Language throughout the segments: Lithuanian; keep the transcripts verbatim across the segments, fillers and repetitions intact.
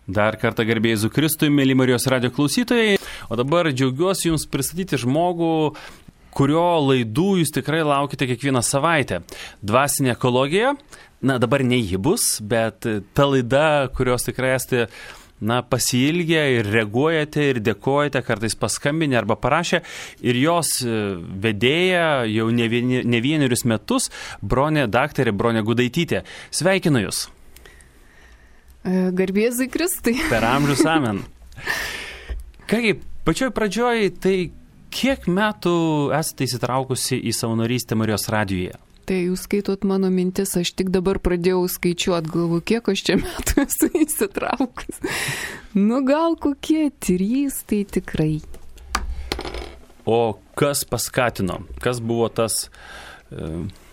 Dar kartą garbė Jėzui Kristui, mėly Marijos radijo klausytojai. O dabar džiaugiuosi Jums pristatyti žmogų, kurio laidų Jūs tikrai laukite kiekvieną savaitę. Dvasinė ekologija, na dabar ne ji bus, bet ta laida, kurios tikrai esate na, pasiilgę ir reaguojate ir dėkojate, kartais paskambinę arba parašę. Ir jos vedėja jau ne, vieni, ne vienerius metus, Bronė, daktarė Bronė Gudaitytė. Sveikinu Jūs. Garbė Jėzui Kristui. Per amžius amen. Kaip, pačioj pradžioj, tai kiek metų esate įsitraukusi į savanorystę Marijos radijoje? Tai jūs skaitot mano mintis, aš tik dabar pradėjau skaičiuot, galvoju, kiek aš čia metų esu įsitraukus. Nu gal kokie trys, tai tikrai. O kas paskatino? Kas buvo tas... E...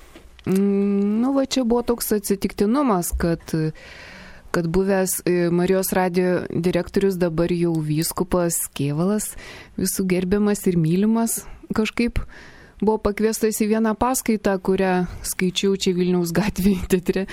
Nu va čia buvo toks atsitiktinumas, kad... kad buvęs Marijos radijo direktorius, dabar jau vyskupas Kėvalas, visų gerbiamas ir mylimas, kažkaip buvo pakviestas į vieną paskaitą, kurią skaičiau čia Vilniaus gatvėje teatre.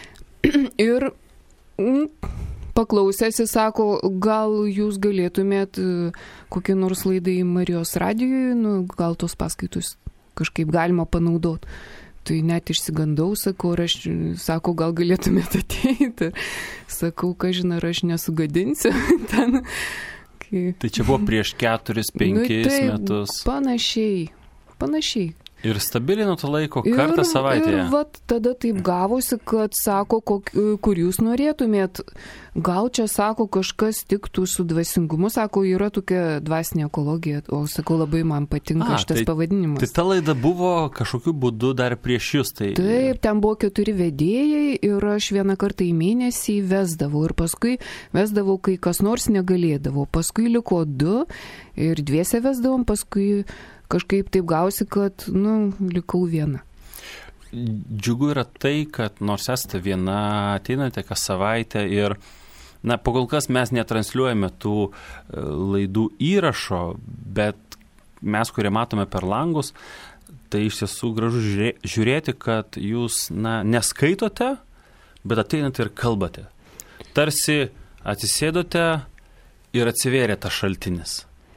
Ir mm, paklausęs, jis sako, gal jūs galėtumėt kokį nors laidą į Marijos radijoje, nu, gal tos paskaitus kažkaip galima panaudoti. Tai net išsigandau, sakau, aš, sako, gal galėtumėte ateiti. Sakau, kažin, ar aš nesugadinsiu ten. Kai... Tai čia buvo prieš keturis, penkis nu, tai metus. Panašiai, panašiai. Ir stabiliai nuo to laiko kartą savaitėje. Ir vat tada taip gavosi, kad sako, kok, kur jūs norėtumėt. Gal čia, sako, kažkas tiktų su dvasingumu, sako, yra tokia dvasinė ekologija, o sakau, labai man patinka A, šitas tai, pavadinimas. Tai ta laida buvo kažkokiu būdu dar prieš jūs. Tai... Taip, ten buvo keturi vedėjai ir aš vieną kartą į mėnesį vesdavau ir paskui vesdavau, kai kas nors negalėdavo. Paskui liko du ir dviese vesdavom, paskui kažkaip taip gausi, kad, nu, likau viena. Džiugu yra tai, kad nors esate viena, ateinate kas savaitę ir, na, po kol kas mes netransliuojame tų laidų įrašo, bet mes, kurie matome per langus, tai iš tiesų gražu žiūrėti, kad jūs, na, neskaitote, bet ateinate ir kalbate. Tarsi atsisėdote ir atsivėrė tas šaltinis.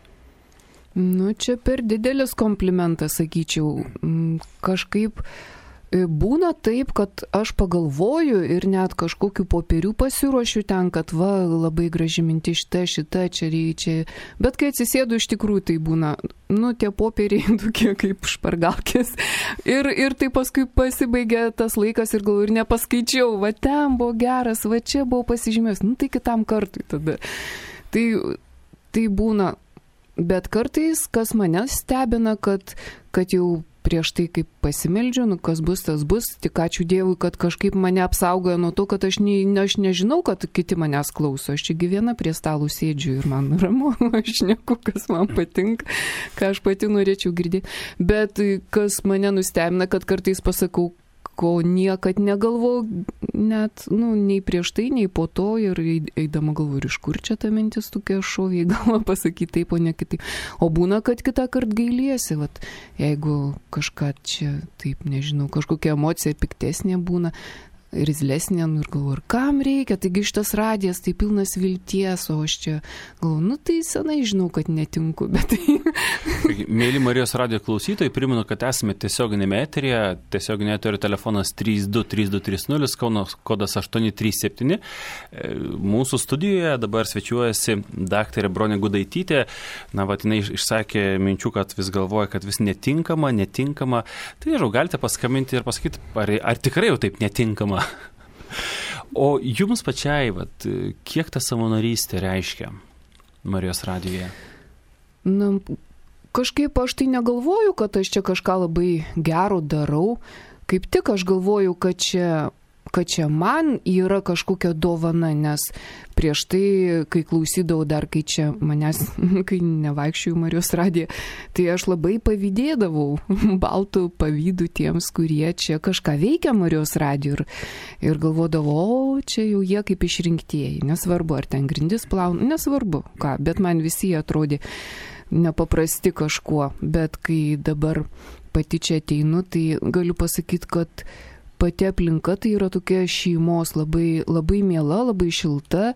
Nu, čia per didelis komplimentas, sakyčiau. Kažkaip būna taip, kad aš pagalvoju ir net kažkokiu popierių pasiruošiu ten, kad va, labai graži mintis šita, šita, čia reikia. Bet kai atsisėdu, iš tikrųjų tai būna, nu, tie popieriai tokie kaip špargalkės. Ir, ir tai paskui pasibaigė tas laikas ir galvoju, ir nepaskaičiau, va ten buvo geras, va čia buvo pasižymės, nu tai kitam kartui tada. Tai, tai būna. Bet kartais, kas mane stebina, kad, kad jau prieš tai kaip pasimeldžiu, nu kas bus, tas bus, tik ačiū Dievui, kad kažkaip mane apsaugoja nuo to, kad aš, ne, aš nežinau, kad kiti manęs klauso. Aš čia gyvena prie stalų sėdžiu ir man ramu, aš neku, kas man patinka, ką aš pati norėčiau girdėti. Bet kas mane nustebina, kad kartais pasakau, ko niekad negalvojau, net, nu, nei prieš tai, nei po to, ir eidama galvoju, iš kur čia ta mintis tokia šovė, galva pasakyti taip, o ne kitaip. O būna, kad kitą kartą gailiesi, vat, jeigu kažką čia, taip, nežinau, kažkokia emocija piktesnė būna, rizlesnė, nu, ir galvoju, ir kam reikia, taigi šitas radijas, tai pilnas vilties, o aš čia galvoju, nu, tai senai žinau, kad netinku, bet tai... Mėly Marijos radijo klausytojai, primenu, kad esame tiesioginėme eteryje, tiesioginė eterio telefonas trys du trys du trys nulis, Kauno kodas aštuoni trys septyni. Mūsų studijoje dabar svečiuojasi daktarė Bronė Gudaitytė. Na, vat, jinai išsakė minčių, kad vis galvoja, kad vis netinkama, netinkama. Tai nežinau, galite paskambinti ir pasakyti, ar, ar tikrai jau taip netinkama. O jums pačiai, vat, kiek ta savanorystė reiškia Marijos radijoje? Na, kažkaip aš tai negalvoju, kad aš čia kažką labai gero darau. Kaip tik aš galvoju, kad čia, kad čia man yra kažkokia dovana, nes prieš tai, kai klausydavau dar, kai čia manęs, kai nevaikščiojau Marijos radiją, tai aš labai pavydėdavau baltų pavydų tiems, kurie čia kažką veikia Marijos radiją ir, ir galvodavau, o čia jau jie kaip išrinktieji, nesvarbu, ar ten grindis plauna, nesvarbu ką, bet man visi jie atrodė nepaprasti kažkuo, bet kai dabar pati čia ateinu, tai galiu pasakyti, kad pati aplinka tai yra tokia šeimos labai, labai miela, labai šilta,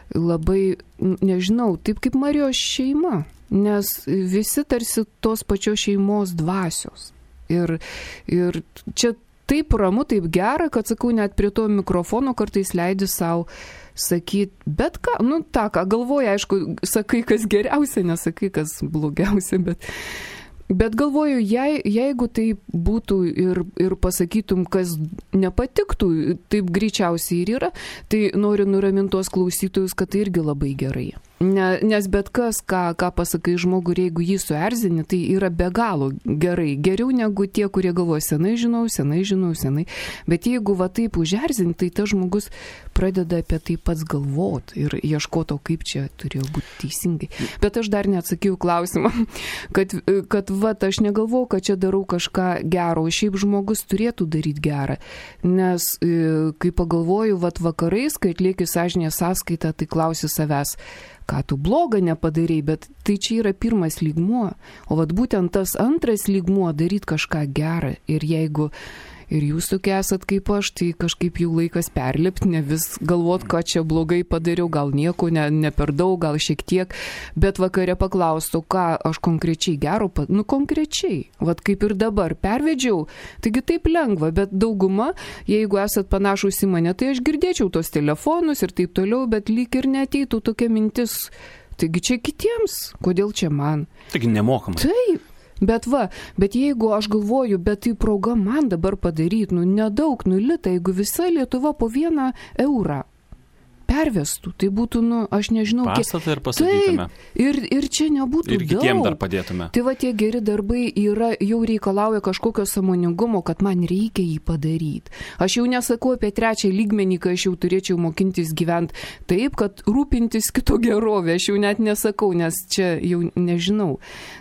labai, nežinau, taip kaip Marijos šeima, nes visi tarsi tos pačios šeimos dvasios. Ir, ir čia taip ramu, taip gera, kad, sakau, net prie to mikrofono kartais leidi savo sakyti, bet ką, nu tą, ką galvoji, aišku, sakai, kas geriausia, nesakai, kas blogiausia, bet... Bet galvoju, jei, jeigu tai būtų ir, ir pasakytum, kas nepatiktų, taip greičiausiai ir yra, tai noriu nuraminti tuos klausytojus, kad tai irgi labai gerai. Ne, nes bet kas, ką, ką pasakai žmogui, ir jeigu jį suerzini, tai yra be galo gerai. Geriau negu tie, kurie galvoja, senai žinau, senai žinau, senai. Bet jeigu va taip užerzini, tai tas žmogus pradeda apie tai pats galvoti ir ieškoto, kaip čia turėjo būti teisingai. Bet aš dar neatsakiau klausimą, kad, kad va, aš negalvau, kad čia darau kažką gero, o šiaip žmogus turėtų daryti gerą. Nes kai pagalvoju, va, vakarais, kai atlieki sąžinės sąskaitą, tai klausi savęs, ką tu blogą nepadarei, bet tai čia yra pirmas lygmuo. O vat būtent tas antras lygmuo daryti kažką gerą. Ir jeigu ir jūs tokie esat kaip aš, tai kažkaip jau laikas perlipti, ne vis galvot, ką čia blogai padariau, gal nieko, ne, ne per daug, gal šiek tiek, bet vakare paklaustų, ką aš konkrečiai gero, nu konkrečiai, vat kaip ir dabar, pervedžiau, taigi taip lengva, bet dauguma, jeigu esat panašus į mane, tai aš girdėčiau tos telefonus ir taip toliau, bet lyg ir neteitų tokia mintis, taigi čia kitiems, kodėl čia man. Taigi nemokamai. Taip. Bet va, bet jeigu aš galvoju, bet tai proga man dabar padaryti, nu nedaug, nu litą, jeigu visa Lietuva po vieną eurą pervestų, tai būtų, nu, aš nežinau, pastatą ir pasakytume. Taip, ir, ir čia nebūtų daug. Ir kitiem dar padėtume. Tai va, tie geri darbai yra, jau reikalauja kažkokio sąmoningumo, kad man reikia jį padaryti. Aš jau nesakau apie trečią lygmenį, kai aš jau turėčiau mokintis gyventi taip, kad rūpintis kito gerovę. Aš jau net nesakau, nes čia jau nežinau.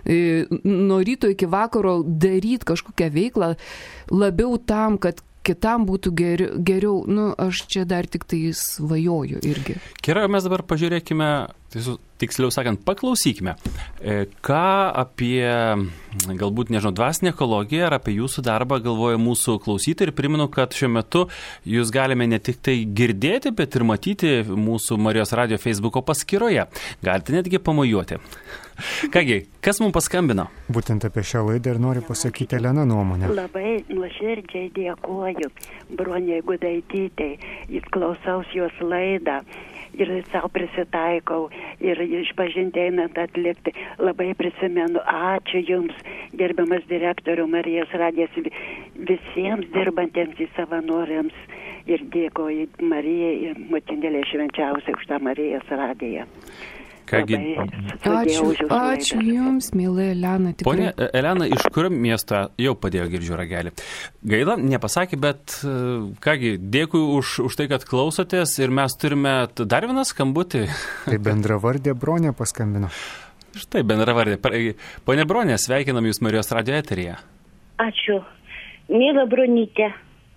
Nuo ryto iki vakaro daryti kažkokią veiklą labiau tam, kad kitam būtų geriau, geriau, nu, aš čia dar tik tai svajoju irgi. Gerai, mes dabar pažiūrėkime, tiksliau sakant, paklausykime, ką apie, galbūt, nežinau, dvasinę ekologiją ar apie jūsų darbą galvoja mūsų klausytojai ir primenu, kad šiuo metu jūs galime ne tik tai girdėti, bet ir matyti mūsų Marijos radijo Facebooko paskyroje. Galite netgi pamojuoti. Kągi, kas mums paskambino? Būtent apie šią laidą ir noriu pasakyti Elena nuomonę. Labai nuoširdžiai dėkuoju Bronei Gudaitytei, jis klausaus jos laidą ir savo prisitaikau ir išpažinti einant atlikti. Labai prisimenu, ačiū Jums, gerbiamas direktorių Marijos radijas, visiems dirbantiems į savanoriams ir dėkoju Marijai ir Motinėlė švenčiausiai už tą Marijos radiją. Kągi, ačiū, ačiū Jums, mėly Elena. Ponia Elena, iš kurio miesto jau padėjo girdžiu ragelį? Gaila, nepasakė, bet kągi, dėkui už, už tai, kad klausotės ir mes turime dar vieną skambutį. Tai bendravardė Bronė paskambino. Štai, bendravardė. Ponia Bronė, sveikinam Jūs Marijos radijo eteryje. Ačiū. Mėla Bronytė.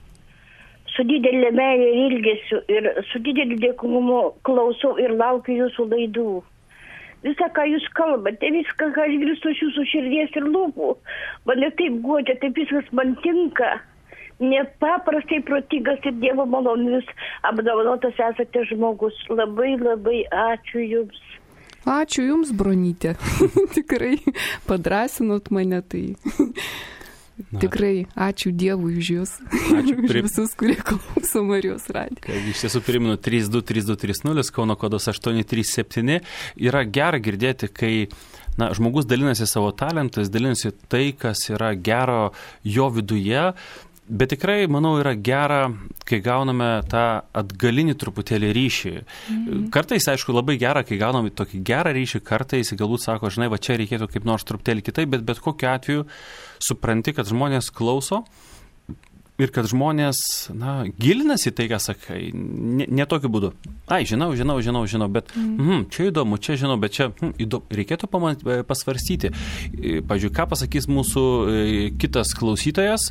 Su didelė meilė ir ilgesiu ir su dideliu dėkumu klausau ir laukiu Jūsų laidų. Visą, ką Jūs kalbate, viską, ką aš grįstu iš Jūsų širdies ir lūpų, mane taip guodžia, taip viskas man tinka. Nepaprastai protingas ir Dievo malonės apdovanotas esate žmogus. Labai, labai ačiū Jums. Ačiū Jums, Bronytė. Tikrai padrasinot mane tai. Na. Tikrai, ačiū Dievui už Jūs. Ačiū už visus, kurie klauso Marijos radijo. Iš tiesų primenu trys du trys du trys nulis, Kauno kodas aštuoni trys septyni. Yra gera girdėti, kai na, žmogus dalinasi savo talentais, dalinasi tai, kas yra gero jo viduje. Bet tikrai, manau, yra gera, kai gauname tą atgalinį truputėlį ryšį. Mm. Kartais, aišku, labai gera, kai gauname tokį gerą ryšį, kartais galbūt sako, žinai, va čia reikėtų kaip nors truputėlį kitaip, bet bet kokiu atveju supranti, kad žmonės klauso ir kad žmonės, na, gilinasi tai, ką sakai, ne, ne tokiu būdu. Ai, žinau, žinau, žinau, žinau, bet mm. Mm, čia įdomu, čia žinau, bet čia mm, įdomu, reikėtų pamat, pasvarstyti. Pavyzdžiui, ką pasakys mūsų kitas klausytojas,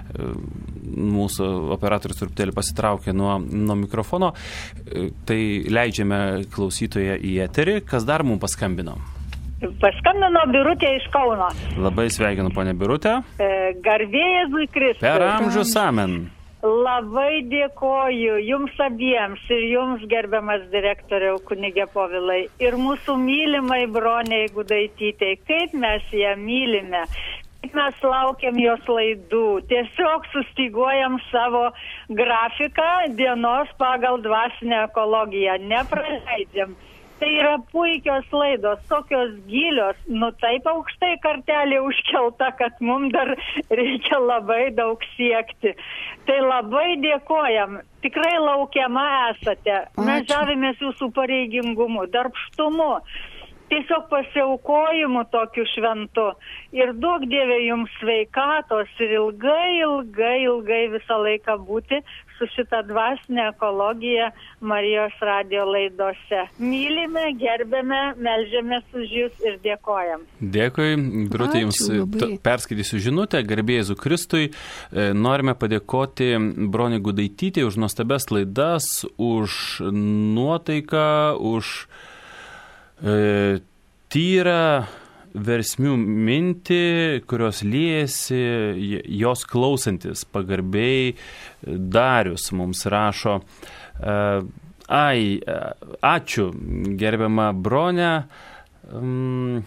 mūsų operatorius truputėlį pasitraukė nuo, nuo mikrofono, tai leidžiame klausytoją į eterį, kas dar mums paskambino. Paskambino Birutė iš Kauno. Labai sveikinu, ponė Birutė. E, Garbė Jėzui Kristui. Per amžius amen. Labai dėkoju jums abiems ir jums, gerbiamas direktoriau kunigė Povilai, ir mūsų mylimai Broniai Gudaitytei, kaip mes ją mylime, kaip mes laukiam jos laidų, tiesiog sustyguojam savo grafiką dienos pagal dvasinę ekologiją, nepraleidžiam. Tai yra puikios laidos, tokios gilios, nu taip aukštai kartelė užkelta, kad mums dar reikia labai daug siekti. Tai labai dėkojam, tikrai laukiama esate, mes žavimės jūsų pareigingumu, darbštumu, tiesiog pasiaukojimu tokiu šventu. Ir duok Dieve jums sveikatos ir ilgai, ilgai, ilgai visą laiką būti su šitą dvasinę ekologiją Marijos radijo laidose. Mylime, gerbėme, melžiamės už jūs ir dėkojam. Dėkui, Birutė, jums t- perskaitysiu žinutę, garbė Jėzui Kristui. Norime padėkoti Broniai Gudaitytei už nuostabias laidas, už nuotaiką, už e, tyrą versmių mintį, kurios liejasi jos klausantis. Pagarbiai Darius mums rašo. Ai, ačiū, gerbiama Bronė. Um,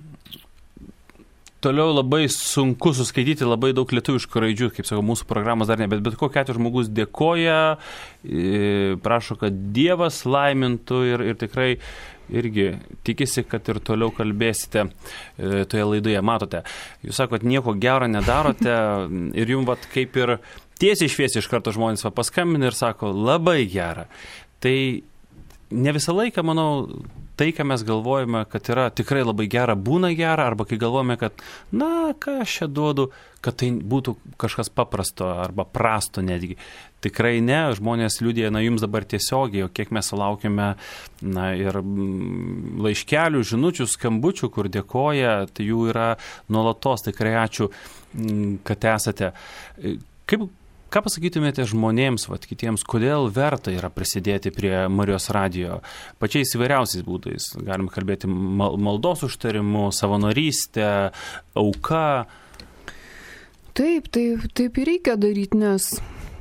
Toliau labai sunku suskaityti labai daug lietuviškų raidžių, kaip sakau, mūsų programos dar ne, bet bet kokiu atveju žmogus dėkoja, prašo, kad Dievas laimintų ir, ir tikrai irgi tikisi, kad ir toliau kalbėsite toje laidoje. Matote, jūs sakot, nieko gero nedarote ir jums vat, kaip ir tiesiai šviesiai iš karto žmonės va, paskambina ir sako, labai gera. Tai ne visą laiką, manau, tai, ką mes galvojame, kad yra tikrai labai gera, būna gera, arba kai galvojame, kad, na, ką aš čia duodu, kad tai būtų kažkas paprasto arba prasto netgi. Tikrai ne, žmonės liudija, na, jums dabar tiesiogiai, o kiek mes sulaukime, na, ir laiškelių, žinučių, skambučių, kur dėkoja, tai jų yra nuolatos, tikrai ačiū, kad esate. Kaip Ką pasakytumėte žmonėms, vat, kitiems, kodėl verta yra prisidėti prie Marijos radijo pačiais įvairiausiais būdais? Galim kalbėti maldos užtarimu, savanorystę, auka. Taip, taip, taip ir reikia daryti, nes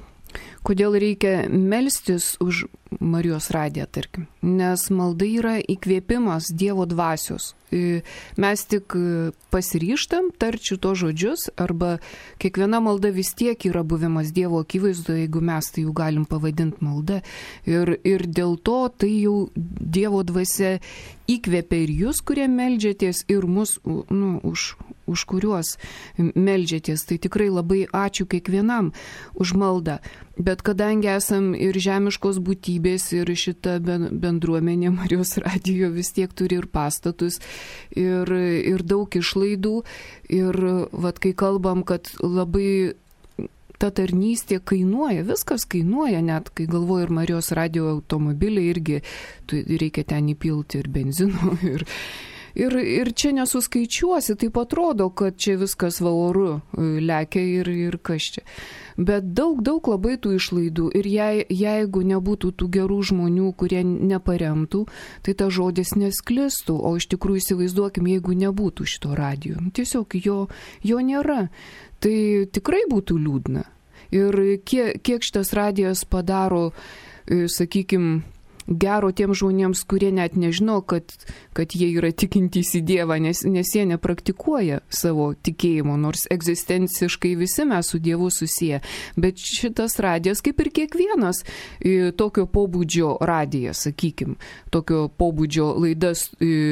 kodėl reikia melstis už Marijos radiją, tarkim. Nes malda yra įkvėpimas Dievo dvasios. Mes tik pasiryžtam tarčių to žodžius, arba kiekviena malda vis tiek yra buvimas Dievo akivaizdoje, jeigu mes tai jau galim pavadinti malda. Ir, ir dėl to tai jau Dievo dvasia įkvėpia ir jūs, kurie meldžiatės, ir mus, nu, už, už kuriuos meldžiatės. Tai tikrai labai ačiū kiekvienam už maldą. Bet kadangi esam ir žemiškos būtybės, ir šita bendruomenė Marijos radijo vis tiek turi ir pastatus, ir, ir daug išlaidų. Ir vat, kai kalbam, kad labai ta tarnystė kainuoja, viskas kainuoja, net kai galvoju ir Marijos radijo automobilį irgi reikia ten įpilti ir benzino. Ir, ir, ir čia nesuskaičiuosi, taip atrodo, kad čia viskas va oru lekia ir, ir kas čia. Bet daug, daug labai tų išlaidų ir jei, jeigu nebūtų tų gerų žmonių, kurie neparemtų, tai ta žodis nesklistų, o iš tikrųjų įsivaizduokim, jeigu nebūtų šito radijo. Tiesiog jo, jo nėra. Tai tikrai būtų liūdna. Ir kiek, kiek šitas radijas padaro, sakykime, gero tiem žmonėms, kurie net nežino, kad, kad jie yra tikintys į Dievą, nes, nes jie nepraktikuoja savo tikėjimo, nors egzistenciškai visi mes su Dievu susiję. Bet šitas radijas, kaip ir kiekvienas tokio pobūdžio radijas, sakykim, tokio pobūdžio laidas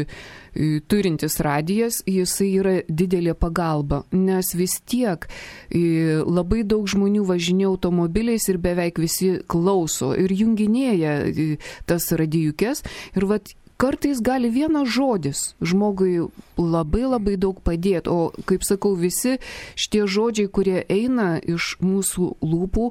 turintis radijas, jisai yra didelė pagalba, nes vis tiek labai daug žmonių važinėja automobiliais ir beveik visi klauso ir junginėja tas radijukės ir vat kartais gali vienas žodis žmogui labai labai daug padėti, o kaip sakau, visi šitie žodžiai, kurie eina iš mūsų lūpų,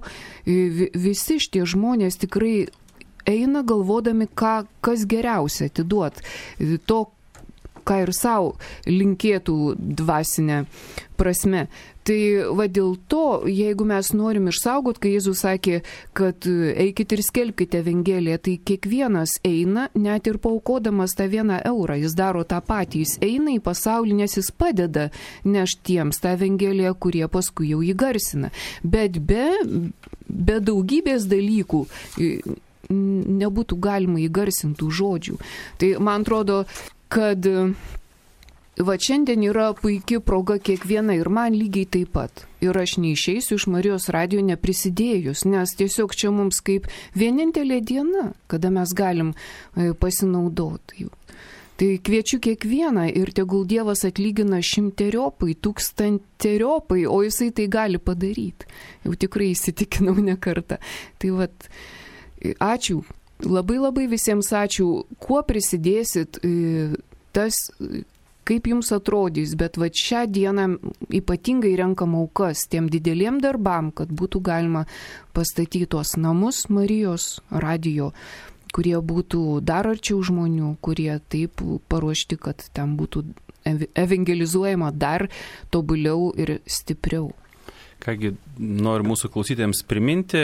visi šitie žmonės tikrai eina galvodami, ką, kas geriausia atiduot, to, ką ir savo linkėtų dvasinę prasme. Tai va dėl to, jeigu mes norim išsaugoti, kai Jėzus sakė, kad eikit ir skelbkite Evangeliją, tai kiekvienas eina, net ir paukodamas tą vieną eurą, jis daro tą patį, jis eina į pasaulį, nes jis padeda nešti tiems tą Evangeliją, kurie paskui jau jį garsina. Bet be, be daugybės dalykų nebūtų galima įgarsintų žodžių. Tai man atrodo, kad va šiandien yra puikia proga kiekviena ir man lygiai taip pat. Ir aš neišeisiu iš Marijos radijo neprisidėjus, nes tiesiog čia mums kaip vienintelė diena, kada mes galim pasinaudoti. Tai kviečiu kiekvieną ir tegul Dievas atlygina šimteriopai, tūkstanteriopai, o jisai tai gali padaryti. Jau tikrai įsitikinau ne kartą. Tai vat, ačiū, labai labai visiems ačiū, kuo prisidėsit, tas kaip jums atrodys, bet va šią dieną ypatingai renkam aukas tiem dideliem darbam, kad būtų galima pastatyti tuos namus Marijos radijo, kurie būtų dar arčiau žmonių, kurie taip paruošti, kad ten būtų evangelizuojama dar tobuliau ir stipriau. Kągi, noriu mūsų klausytėms priminti,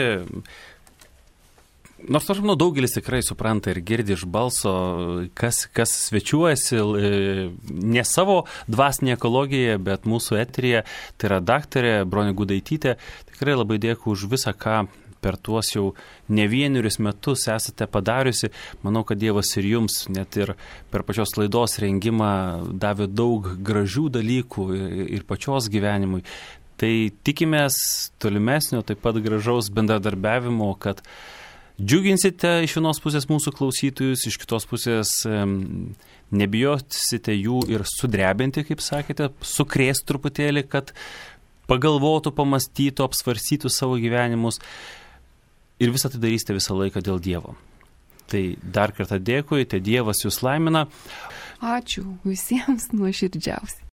nors aš manau, daugelis tikrai supranta ir girdi iš balso, kas, kas svečiuojasi ne savo dvasinėje ekologijoje, bet mūsų eteryje, tai yra daktarė Bronė Gudaitytė. Tikrai labai dėkui už visą, ką per tuos jau ne vienerius metus esate padariusi. Manau, kad Dievas ir jums, net ir per pačios laidos rengimą, davė daug gražių dalykų ir pačios gyvenimui. Tai tikimės tolimesnio, taip pat gražaus bendradarbiavimo, kad džiuginsite iš vienos pusės mūsų klausytojus, iš kitos pusės nebijosite jų ir sudrebinti, kaip sakėte, sukrėsti truputėlį, kad pagalvotų, pamastytų, apsvarstytų savo gyvenimus ir visą tai darysite visą laiką dėl Dievo. Tai dar kartą dėkui, tai Dievas jūs laimina. Ačiū visiems nuoširdžiausiai.